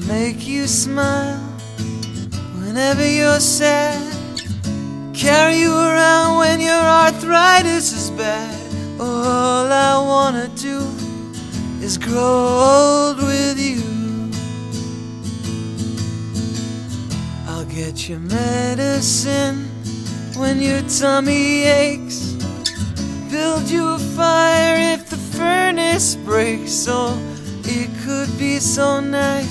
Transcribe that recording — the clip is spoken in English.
make you smile whenever you're sad, carry you around when your arthritis is bad. All I wanna do is grow old with you. I'll get you medicine when your tummy aches, build you a fire if the furnace breaks. Oh, it could be so nice